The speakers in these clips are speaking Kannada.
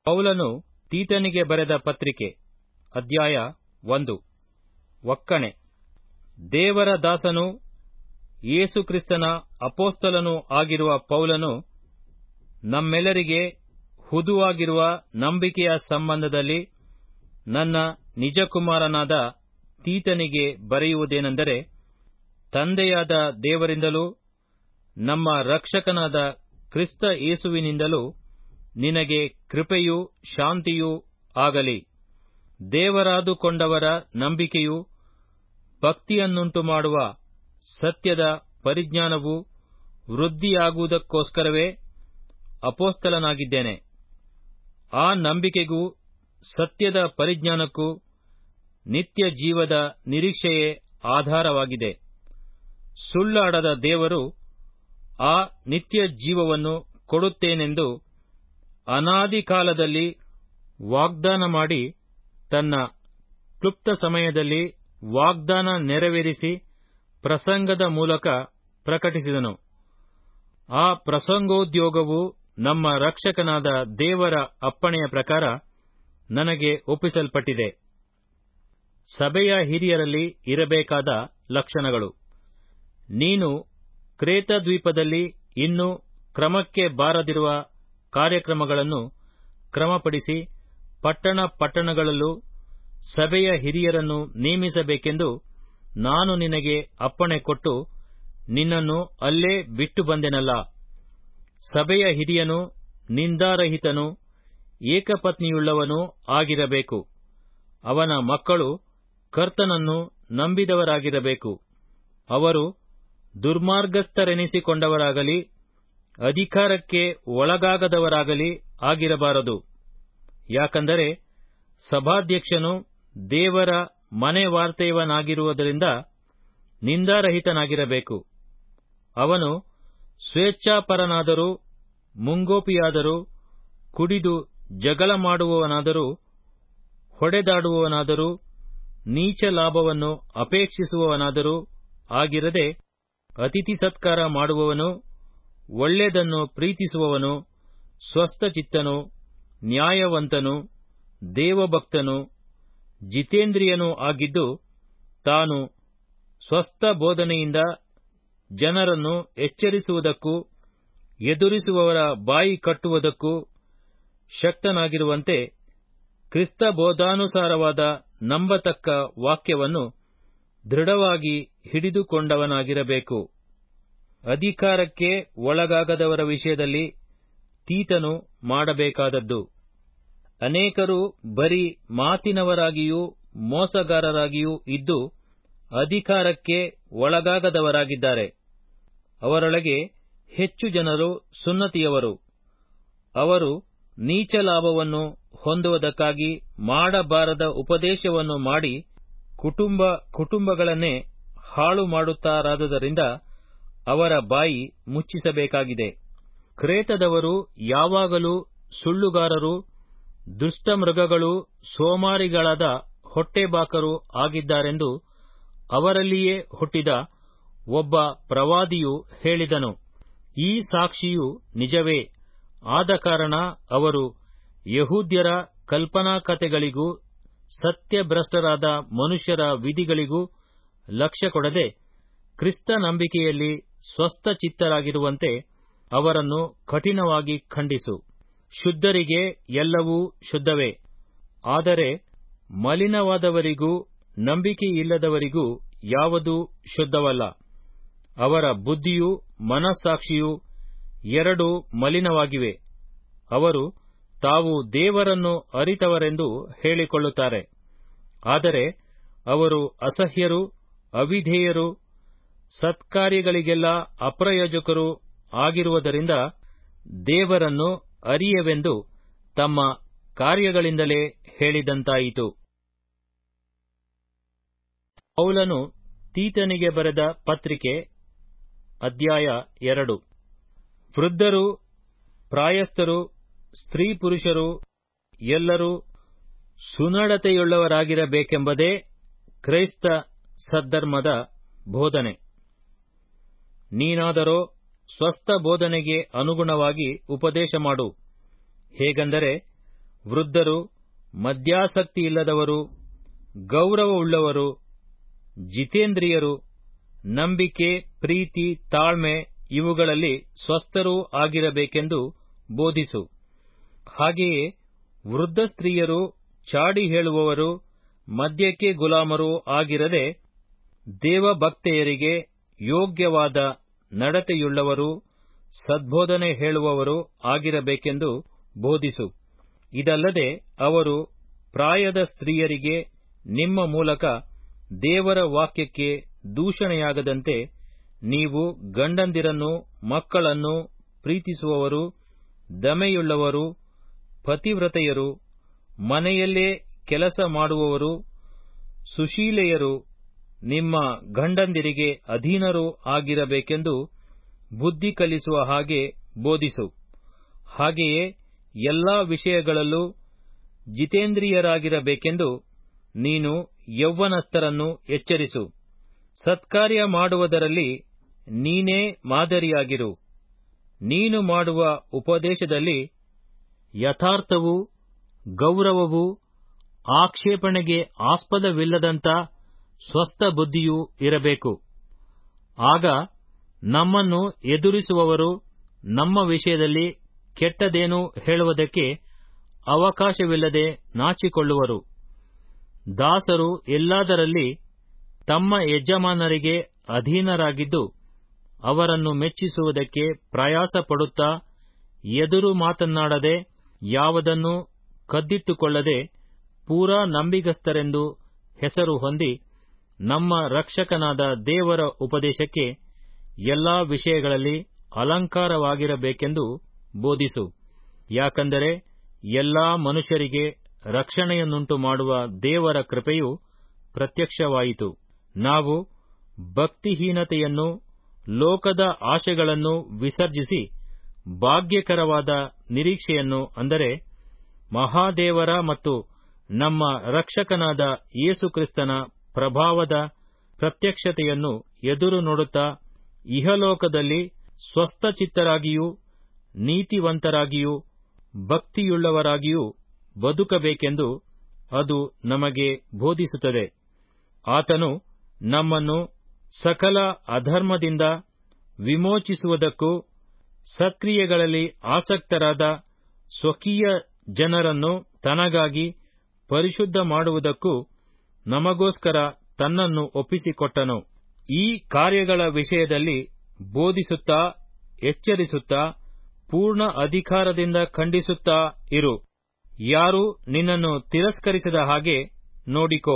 ಪೌಲನು ತೀತನಿಗೆ ಬರೆದ ಪತ್ರಿಕೆ ಅಧ್ಯಾಯ 1. ಒಕ್ಕಣೆ. ದೇವರ ದಾಸನೂ ಯೇಸುಕ್ರಿಸ್ತನ ಅಪೊಸ್ತಲನೂ ಆಗಿರುವ ಪೌಲನು ನಮ್ಮೆಲ್ಲರಿಗೆ ಹುದುವಾಗಿರುವ ನಂಬಿಕೆಯ ಸಂಬಂಧದಲ್ಲಿ ನನ್ನ ನಿಜಕುಮಾರನಾದ ತೀತನಿಗೆ ಬರೆಯುವುದೇನೆಂದರೆ, ತಂದೆಯಾದ ದೇವರಿಂದಲೂ ನಮ್ಮ ರಕ್ಷಕನಾದ ಕ್ರಿಸ್ತ ಯೇಸುವಿನಿಂದಲೂ ನಿನಗೆ ಕೃಪೆಯೂ ಶಾಂತಿಯೂ ಆಗಲಿ. ದೇವರಾದುಕೊಂಡವರ ನಂಬಿಕೆಯೂ ಭಕ್ತಿಯನ್ನುಂಟುಮಾಡುವ ಸತ್ಯದ ಪರಿಜ್ಞಾನವೂ ವೃದ್ಧಿಯಾಗುವುದಕ್ಕೋಸ್ಕರವೇ ಅಪೊಸ್ತಲನಾಗಿದ್ದೇನೆ. ಆ ನಂಬಿಕೆಗೂ ಸತ್ಯದ ಪರಿಜ್ಞಾನಕ್ಕೂ ನಿತ್ಯ ಜೀವದ ನಿರೀಕ್ಷೆಯೇ ಆಧಾರವಾಗಿದೆ. ಸುಳ್ಳಾಡದ ದೇವರು ಆ ನಿತ್ಯ ಜೀವವನ್ನು ಕೊಡುತ್ತೇನೆಂದು ಅನಾದಿ ಕಾಲದಲ್ಲಿ ವಾಗ್ದಾನ ಮಾಡಿ ತನ್ನ ಕ್ಲುಪ್ತ ಸಮಯದಲ್ಲಿ ವಾಗ್ದಾನ ನೆರವೇರಿಸಿ ಪ್ರಸಂಗದ ಮೂಲಕ ಪ್ರಕಟಿಸಿದನು. ಆ ಪ್ರಸಂಗೋದ್ಯೋಗವು ನಮ್ಮ ರಕ್ಷಕನಾದ ದೇವರ ಅಪ್ಪಣೆಯ ಪ್ರಕಾರ ನನಗೆ ಒಪ್ಪಿಸಲ್ಪಟ್ಟಿದೆ. ಸಭೆಯ ಹಿರಿಯರಲ್ಲಿ ಇರಬೇಕಾದ ಲಕ್ಷಣಗಳು. ನೀನು ಕ್ರೇತದ್ವೀಪದಲ್ಲಿ ಇನ್ನೂ ಕ್ರಮಕ್ಕೆ ಬಾರದಿರುವ ಕಾರ್ಯಕ್ರಮಗಳನ್ನು ಕ್ರಮಪಡಿಸಿ ಪಟ್ಟಣಗಳಲ್ಲೂ ಸಭೆಯ ಹಿರಿಯರನ್ನು ನೇಮಿಸಬೇಕೆಂದು ನಾನು ನಿನಗೆ ಅಪ್ಪಣೆ ಕೊಟ್ಟು ನಿನ್ನನ್ನು ಅಲ್ಲೇ ಬಿಟ್ಟು ಬಂದೆನಲ್ಲ. ಸಭೆಯ ಹಿರಿಯನು ನಿಂದಾರಹಿತನೂ ಏಕಪತ್ನಿಯುಳ್ಳವನೂ ಆಗಿರಬೇಕು. ಅವನ ಮಕ್ಕಳು ಕರ್ತನನ್ನು ನಂಬಿದವರಾಗಿರಬೇಕು. ಅವರು ದುರ್ಮಾರ್ಗಸ್ಥರೆನಿಸಿಕೊಂಡವರಾಗಲಿ ಅಧಿಕಾರಕ್ಕೆ ಒಳಗಾಗದವರಾಗಲಿ ಆಗಿರಬಾರದು. ಯಾಕಂದರೆ ಸಭಾಧ್ಯಕ್ಷನು ದೇವರ ಮನೆವಾರ್ತೆಯವನಾಗಿರುವುದರಿಂದ ನಿಂದಾರಹಿತನಾಗಿರಬೇಕು. ಅವನು ಸ್ವೇಚ್ಛಾಪರನಾದರೂ ಮುಂಗೋಪಿಯಾದರೂ ಕುಡಿದು ಜಗಳ ಮಾಡುವವನಾದರೂ ಹೊಡೆದಾಡುವವನಾದರೂ ನೀಚ ಲಾಭವನ್ನು ಅಪೇಕ್ಷಿಸುವವನಾದರೂ ಆಗಿರದೆ ಅತಿಥಿ ಸತ್ಕಾರ ಮಾಡುವವನು, ಒಳ್ಳೆಯದನ್ನು ಪ್ರೀತಿಸುವವನು, ಸ್ವಸ್ಥಚಿತ್ತನು, ನ್ಯಾಯವಂತನು, ದೇವಭಕ್ತನು, ಜಿತೇಂದ್ರಿಯನೂ ಆಗಿದ್ದು, ತಾನು ಸ್ವಸ್ಥ ಬೋಧನೆಯಿಂದ ಜನರನ್ನು ಎಚ್ಚರಿಸುವುದಕ್ಕೂ ಎದುರಿಸುವವರ ಬಾಯಿ ಕಟ್ಟುವುದಕ್ಕೂ ಶಕ್ತನಾಗಿರುವಂತೆ ಕ್ರಿಸ್ತಬೋಧಾನುಸಾರವಾದ ನಂಬತಕ್ಕ ವಾಕ್ಯವನ್ನು ದೃಢವಾಗಿ ಹಿಡಿದುಕೊಂಡವನಾಗಿರಬೇಕು. ಅಧಿಕಾರಕ್ಕೆ ಒಳಗಾಗದವರ ವಿಷಯದಲ್ಲಿ ತೀತನು ಮಾಡಬೇಕಾದದ್ದು. ಅನೇಕರು ಬರೀ ಮಾತಿನವರಾಗಿಯೂ ಮೋಸಗಾರರಾಗಿಯೂ ಇದ್ದು ಅಧಿಕಾರಕ್ಕೆ ಒಳಗಾಗದವರಾಗಿದ್ದಾರೆ. ಅವರೊಳಗೆ ಹೆಚ್ಚು ಜನರು ಸುನ್ನತಿಯವರು. ಅವರು ನೀಚ ಲಾಭವನ್ನು ಹೊಂದುವುದಕ್ಕಾಗಿ ಮಾಡಬಾರದ ಉಪದೇಶವನ್ನು ಮಾಡಿ ಕುಟುಂಬಗಳನ್ನೇ ಹಾಳು ಮಾಡುತ್ತಾರಾದುದರಿಂದ ಅವರ ಬಾಯಿ ಮುಚ್ಚಿಸಬೇಕಾಗಿದೆ. ಕ್ರೇತದವರು ಯಾವಾಗಲೂ ಸುಳ್ಳುಗಾರರು, ದುಷ್ಟಮೃಗಗಳೂ ಸೋಮಾರಿಗಳಾದ ಹೊಟ್ಟೆಬಾಕರೂ ಆಗಿದ್ದಾರೆಂದು ಅವರಲ್ಲಿಯೇ ಹುಟ್ಟಿದ ಒಬ್ಬ ಪ್ರವಾದಿಯು ಹೇಳಿದನು. ಈ ಸಾಕ್ಷಿಯು ನಿಜವೇ. ಆದ ಕಾರಣ ಅವರು ಯಹೂದ್ಯರ ಕಲ್ಪನಾಕಥೆಗಳಿಗೂ ಸತ್ಯಭ್ರಷ್ಟರಾದ ಮನುಷ್ಯರ ವಿಧಿಗಳಿಗೂ ಲಕ್ಷ್ಯ ಕೊಡದೆ ಕ್ರಿಸ್ತ ನಂಬಿಕೆಯಲ್ಲಿ ಸ್ವಸ್ಥಚಿತ್ತರಾಗಿರುವಂತೆ ಅವರನ್ನು ಕಠಿಣವಾಗಿ ಖಂಡಿಸು. ಶುದ್ಧರಿಗೆ ಎಲ್ಲವೂ ಶುದ್ಧವೇ, ಆದರೆ ಮಲಿನವಾದವರಿಗೂ ನಂಬಿಕೆಯಿಲ್ಲದವರಿಗೂ ಯಾವುದೂ ಶುದ್ಧವಲ್ಲ. ಅವರ ಬುದ್ಧಿಯೂ ಮನಸ್ಸಾಕ್ಷಿಯೂ ಎರಡೂ ಮಲಿನವಾಗಿವೆ. ಅವರು ತಾವು ದೇವರನ್ನು ಅರಿತವರೆಂದು ಹೇಳಿಕೊಳ್ಳುತ್ತಾರೆ, ಆದರೆ ಅವರು ಅಸಹ್ಯರೂ ಅವಿಧೇಯರೂ ಸತ್ಕಾರ್ಯಗಳಿಗೆಲ್ಲ ಅಪ್ರಯೋಜಕರೂ ಆಗಿರುವುದರಿಂದ ದೇವರನ್ನು ಅರಿಯವೆಂದು ತಮ್ಮ ಕಾರ್ಯಗಳಿಂದಲೇ ಹೇಳಿದಂತಾಯಿತು. ಪೌಲನು ತೀತನಿಗೆ ಬರೆದ ಪತ್ರಿಕೆ ಅಧ್ಯಾಯ 2. ವೃದ್ಧರು, ಪ್ರಾಯಸ್ಥರು, ಸ್ತ್ರೀ ಪುರುಷರು ಎಲ್ಲರೂ ಸುನಡತೆಯುಳ್ಳವರಾಗಿರಬೇಕೆಂಬುದೇ ಕ್ರೈಸ್ತ ಸದ್ಧರ್ಮದ ಬೋಧನೆ. ನೀನಾದರೋ ಸ್ವಸ್ಥ ಬೋಧನೆಗೆ ಅನುಗುಣವಾಗಿ ಉಪದೇಶ ಮಾಡು. ಹೇಗೆಂದರೆ, ವೃದ್ಧರು, ಮದ್ಯಾಸಕ್ತಿಯಿಲ್ಲದವರು, ಗೌರವವುಳ್ಳವರು, ಜಿತೇಂದ್ರಿಯರು, ನಂಬಿಕೆ, ಪ್ರೀತಿ, ತಾಳ್ಮೆ ಇವುಗಳಲ್ಲಿ ಸ್ವಸ್ಥರೂ ಆಗಿರಬೇಕೆಂದು ಬೋಧಿಸು. ಹಾಗೆಯೇ ವೃದ್ಧ ಸ್ತ್ರೀಯರು ಚಾಡಿ ಹೇಳುವವರು, ಮದ್ಯಕ್ಕೆ ಗುಲಾಮರೂ ಆಗಿರದೆ ದೇವಭಕ್ತೆಯರಿಗೆ ಯೋಗ್ಯವಾದ ನಡತೆಯುಳ್ಳವರು, ಸದ್ಬೋಧನೆ ಹೇಳುವವರು ಆಗಿರಬೇಕೆಂದು ಬೋಧಿಸು. ಇದಲ್ಲದೆ ಅವರು ಪ್ರಾಯದ ಸ್ತ್ರೀಯರಿಗೆ ನಿಮ್ಮ ಮೂಲಕ ದೇವರ ವಾಕ್ಯಕ್ಕೆ ದೂಷಣೆಯಾಗದಂತೆ ನೀವು ಗಂಡಂದಿರನ್ನು ಮಕ್ಕಳನ್ನು ಪ್ರೀತಿಸುವವರು, ದಮೆಯುಳ್ಳವರು, ಪತಿವ್ರತೆಯರು, ಮನೆಯಲ್ಲೇ ಕೆಲಸ ಮಾಡುವವರು, ಸುಶೀಲೆಯರು, ನಿಮ್ಮ ಗಂಡಂದಿರಿಗೆ ಅಧೀನರೂ ಆಗಿರಬೇಕೆಂದು ಬುದ್ಧಿ ಕಲಿಸುವ ಹಾಗೆ ಬೋಧಿಸು. ಹಾಗೆಯೇ ಎಲ್ಲಾ ವಿಷಯಗಳಲ್ಲೂ ಜಿತೇಂದ್ರಿಯರಾಗಿರಬೇಕೆಂದು ನೀನು ಯೌವನಸ್ಥರನ್ನು ಎಚ್ಚರಿಸು. ಸತ್ಕಾರ್ಯ ಮಾಡುವುದರಲ್ಲಿ ನೀನೇ ಮಾದರಿಯಾಗಿರು. ನೀನು ಮಾಡುವ ಉಪದೇಶದಲ್ಲಿ ಯಥಾರ್ಥವೂ ಗೌರವವೂ ಆಕ್ಷೇಪಣೆಗೆ ಆಸ್ಪದವಿಲ್ಲದಂಥ ಸ್ವಸ್ಥ ಬುದ್ಧಿಯೂ ಇರಬೇಕು. ಆಗ ನಮ್ಮನ್ನು ಎದುರಿಸುವವರು ನಮ್ಮ ವಿಷಯದಲ್ಲಿ ಕೆಟ್ಟದೇನೂ ಹೇಳುವುದಕ್ಕೆ ಅವಕಾಶವಿಲ್ಲದೆ ನಾಚಿಕೊಳ್ಳುವರು. ದಾಸರು ಎಲ್ಲದರಲ್ಲಿ ತಮ್ಮ ಯಜಮಾನರಿಗೆ ಅಧೀನರಾಗಿದ್ದು ಅವರನ್ನು ಮೆಚ್ಚಿಸುವುದಕ್ಕೆ ಪ್ರಯಾಸಪಡುತ್ತಾ, ಎದುರು ಮಾತನ್ನಾಡದೆ, ಯಾವುದನ್ನೂ ಕದ್ದಿಟ್ಟುಕೊಳ್ಳದೆ, ಪೂರಾ ನಂಬಿಗಸ್ತರೆಂದು ಹೆಸರು ಹೊಂದಿ, ನಮ್ಮ ರಕ್ಷಕನಾದ ದೇವರ ಉಪದೇಶಕ್ಕೆ ಎಲ್ಲಾ ವಿಷಯಗಳಲ್ಲಿ ಅಲಂಕಾರವಾಗಿರಬೇಕೆಂದು ಬೋಧಿಸು. ಯಾಕಂದರೆ ಎಲ್ಲಾ ಮನುಷ್ಯರಿಗೆ ರಕ್ಷಣೆಯನ್ನುಂಟು ಮಾಡುವ ದೇವರ ಕೃಪೆಯು ಪ್ರತ್ಯಕ್ಷವಾಯಿತು. ನಾವು ಭಕ್ತಿಹೀನತೆಯನ್ನು, ಲೋಕದ ಆಶೆಗಳನ್ನು ವಿಸರ್ಜಿಸಿ ಭಾಗ್ಯಕರವಾದ ನಿರೀಕ್ಷೆಯನ್ನು, ಅಂದರೆ ಮಹಾದೇವರ ಮತ್ತು ನಮ್ಮ ರಕ್ಷಕನಾದ ಯೇಸುಕ್ರಿಸ್ತನ ಪ್ರಭಾವದ ಪ್ರತ್ಯಕ್ಷತೆಯನ್ನು ಎದುರು ನೋಡುತ್ತಾ, ಇಹಲೋಕದಲ್ಲಿ ಸ್ವಸ್ಥಚಿತ್ತರಾಗಿಯೂ ನೀತಿವಂತರಾಗಿಯೂ ಭಕ್ತಿಯುಳ್ಳವರಾಗಿಯೂ ಬದುಕಬೇಕೆಂದು ಅದು ನಮಗೆ ಬೋಧಿಸುತ್ತದೆ. ಆತನು ನಮ್ಮನ್ನು ಸಕಲ ಅಧರ್ಮದಿಂದ ವಿಮೋಚಿಸುವುದಕ್ಕೂ ಸತ್ಕ್ರಿಯೆಗಳಲ್ಲಿ ಆಸಕ್ತರಾದ ಸ್ವಕೀಯ ಜನರನ್ನು ತನಗಾಗಿ ಪರಿಶುದ್ಧ ಮಾಡುವುದಕ್ಕೂ ನಮಗೋಸ್ಕರ ತನ್ನನ್ನು ಒಪ್ಪಿಸಿಕೊಟ್ಟನು. ಈ ಕಾರ್ಯಗಳ ವಿಷಯದಲ್ಲಿ ಬೋಧಿಸುತ್ತಾ, ಎಚ್ಚರಿಸುತ್ತಾ, ಪೂರ್ಣ ಅಧಿಕಾರದಿಂದ ಖಂಡಿಸುತ್ತಾ ಇರು. ಯಾರೂ ನಿನ್ನನ್ನು ತಿರಸ್ಕರಿಸದ ಹಾಗೆ ನೋಡಿಕೋ.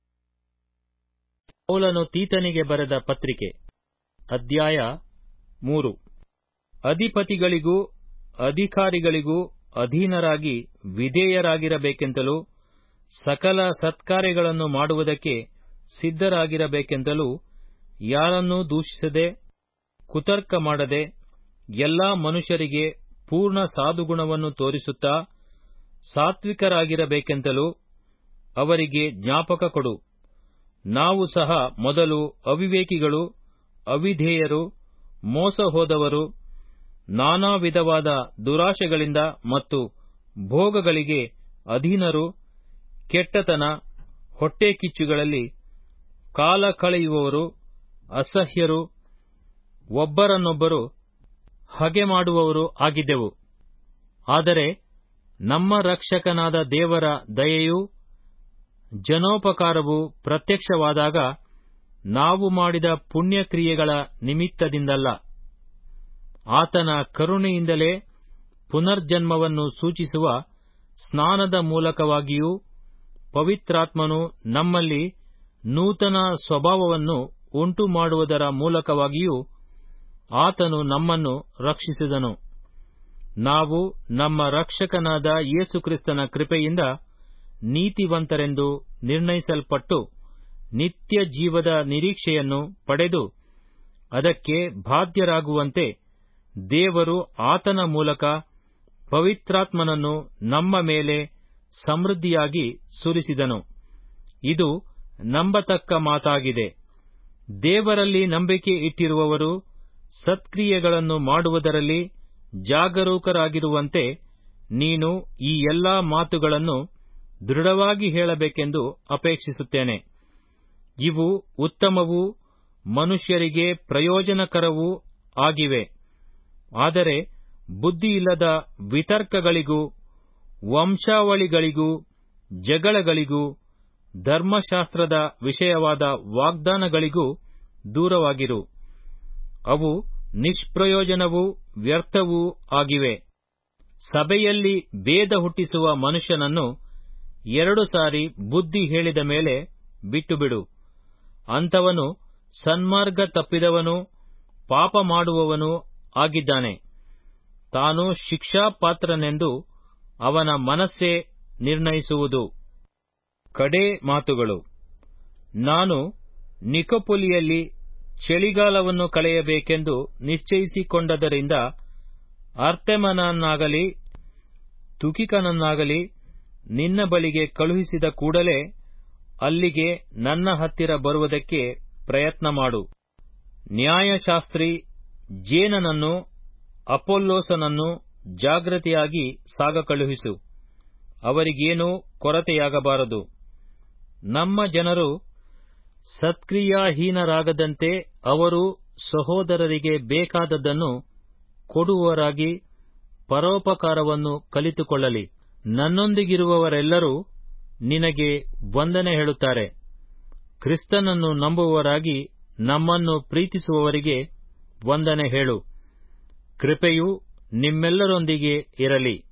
ಪೌಲನು ತೀತನಿಗೆ ಬರೆದ ಪತ್ರಿಕೆ, ಅಧ್ಯಾಯ 3. ಅಧಿಪತಿಗಳಿಗೂ ಅಧಿಕಾರಿಗಳಿಗೂ ಅಧೀನರಾಗಿ ವಿಧೇಯರಾಗಿರಬೇಕೆಂತಲೂ, ಸಕಲ ಸತ್ಕಾರ್ಯಗಳನ್ನು ಮಾಡುವುದಕ್ಕೆ ಸಿದ್ಧರಾಗಿರಬೇಕೆಂತಲೂ, ಯಾರನ್ನೂ ದೂಷಿಸದೆ, ಕುತರ್ಕ ಮಾಡದೆ, ಎಲ್ಲಾ ಮನುಷ್ಯರಿಗೆ ಪೂರ್ಣ ಸಾಧುಗುಣವನ್ನು ತೋರಿಸುತ್ತಾ ಸಾತ್ವಿಕರಾಗಿರಬೇಕೆಂತಲೂ ಅವರಿಗೆ ಜ್ಞಾಪಕ ಕೊಡು. ನಾವು ಸಹ ಮೊದಲು ಅವಿವೇಕಿಗಳು, ಅವಿಧೇಯರು, ಮೋಸ ಹೋದವರು, ನಾನಾ ವಿಧವಾದ ದುರಾಶೆಗಳಿಂದ ಮತ್ತು ಭೋಗಗಳಿಗೆ ಅಧೀನರು, ಕೆಟ್ಟತನ, ಹೊಟ್ಟೆಕಿಚ್ಚುಗಳಲ್ಲಿ ಕಾಲ ಕಳೆಯುವವರು, ಅಸಹ್ಯರು, ಒಬ್ಬರನ್ನೊಬ್ಬರು ಹಗೆಮಾಡುವವರು ಆಗಿದ್ದೆವು. ಆದರೆ ನಮ್ಮ ರಕ್ಷಕನಾದ ದೇವರ ದಯೆಯೂ ಜನೋಪಕಾರವೂ ಪ್ರತ್ಯಕ್ಷವಾದಾಗ, ನಾವು ಮಾಡಿದ ಪುಣ್ಯಕ್ರಿಯೆಗಳ ನಿಮಿತ್ತದಿಂದಲ್ಲ, ಆತನ ಕರುಣೆಯಿಂದಲೇ ಪುನರ್ಜನ್ಮವನ್ನು ಸೂಚಿಸುವ ಸ್ನಾನದ ಮೂಲಕವಾಗಿಯೂ, ಪವಿತ್ರಾತ್ಮನು ನಮ್ಮಲ್ಲಿ ನೂತನ ಸ್ವಭಾವವನ್ನು ಉಂಟುಮಾಡುವುದರ ಮೂಲಕವಾಗಿಯೂ ಆತನು ನಮ್ಮನ್ನು ರಕ್ಷಿಸಿದನು. ನಾವು ನಮ್ಮ ರಕ್ಷಕನಾದ ಯೇಸುಕ್ರಿಸ್ತನ ಕೃಪೆಯಿಂದ ನೀತಿವಂತರೆಂದು ನಿರ್ಣಯಿಸಲ್ಪಟ್ಟು ನಿತ್ಯ ಜೀವದ ನಿರೀಕ್ಷೆಯನ್ನು ಪಡೆದು ಅದಕ್ಕೆ ಬಾಧ್ಯರಾಗುವಂತೆ ದೇವರು ಆತನ ಮೂಲಕ ಪವಿತ್ರಾತ್ಮನನ್ನು ನಮ್ಮ ಮೇಲೆ ಸಮೃದ್ಧಿಯಾಗಿ ಸುರಿಸಿದನು. ಇದು ನಂಬತಕ್ಕ ಮಾತಾಗಿದೆ. ದೇವರಲ್ಲಿ ನಂಬಿಕೆ ಇಟ್ಟಿರುವವರು ಸತ್ಕ್ರಿಯೆಗಳನ್ನು ಮಾಡುವುದರಲ್ಲಿ ಜಾಗರೂಕರಾಗಿರುವಂತೆ ನೀನು ಈ ಎಲ್ಲಾ ಮಾತುಗಳನ್ನು ದೃಢವಾಗಿ ಹೇಳಬೇಕೆಂದು ಅಪೇಕ್ಷಿಸುತ್ತೇನೆ. ಇವು ಉತ್ತಮವೂ ಮನುಷ್ಯರಿಗೆ ಪ್ರಯೋಜನಕರವೂ ಆಗಿವೆ. ಆದರೆ ಬುದ್ಧಿಯಿಲ್ಲದ ವಿತರ್ಕಗಳಿಗೂ ವಂಶಾವಳಿಗಳಿಗೂ ಜಗಳಗಳಿಗೂ ಧರ್ಮಶಾಸ್ತ್ರದ ವಿಷಯವಾದ ವಾಗ್ದಾನಗಳಿಗೂ ದೂರವಾಗಿರು. ಅವು ನಿಷ್ಪ್ರಯೋಜನವೂ ವ್ಯರ್ಥವೂ ಆಗಿವೆ. ಸಭೆಯಲ್ಲಿ ಭೇದ ಹುಟ್ಟಿಸುವ ಮನುಷ್ಯನನ್ನು 2 ಸಾರಿ ಬುದ್ಧಿ ಹೇಳಿದ ಮೇಲೆ ಬಿಟ್ಟುಬಿಡು. ಅಂಥವನು ಸನ್ಮಾರ್ಗ ತಪ್ಪಿದವನೂ ಪಾಪ ಮಾಡುವವನೂ ಆಗಿದ್ದಾನೆ. ತಾನು ಶಿಕ್ಷಾಪಾತ್ರನೆಂದು ಅವನ ಮನಸ್ಸೇ ನಿರ್ಣಯಿಸುವುದು. ಕಡೇ ಮಾತುಗಳು. ನಾನು ನಿಕೊಪೊಲಿಯಲ್ಲಿ ಚಳಿಗಾಲವನ್ನು ಕಳೆಯಬೇಕೆಂದು ನಿಶ್ಚಯಿಸಿಕೊಂಡದರಿಂದ ಅರ್ತೆಮನನ್ನಾಗಲಿ ತುಕಿಕನನ್ನಾಗಲಿ ನಿನ್ನ ಬಳಿಗೆ ಕಳುಹಿಸಿದ ಕೂಡಲೇ ಅಲ್ಲಿಗೆ ನನ್ನ ಹತ್ತಿರ ಬರುವುದಕ್ಕೆ ಪ್ರಯತ್ನ ಮಾಡು. ನ್ಯಾಯಶಾಸ್ತ್ರಿ ಜೇನನನ್ನು ಅಪೊಲ್ಲೋಸನನ್ನು ಜಾಗ್ರತೆಯಾಗಿ ಸಾಗಕಳುಹಿಸು. ಅವರಿಗೇನೂ ಕೊರತೆಯಾಗಬಾರದು. ನಮ್ಮ ಜನರು ಸತ್ಕ್ರಿಯಾಹೀನರಾಗದಂತೆ ಅವರು ಸಹೋದರರಿಗೆ ಬೇಕಾದದ್ದನ್ನು ಕೊಡುವವರಾಗಿ ಪರೋಪಕಾರವನ್ನು ಕಲಿತುಕೊಳ್ಳಲಿ. ನನ್ನೊಂದಿಗಿರುವವರೆಲ್ಲರೂ ನಿನಗೆ ವಂದನೆ ಹೇಳುತ್ತಾರೆ. ಕ್ರಿಸ್ತನನ್ನು ನಂಬುವವರಾಗಿ ನಮ್ಮನ್ನು ಪ್ರೀತಿಸುವವರಿಗೆ ವಂದನೆ ಹೇಳು. ಕೃಪೆಯು ನಿಮ್ಮೆಲ್ಲರೊಂದಿಗೆ ಇರಲಿ.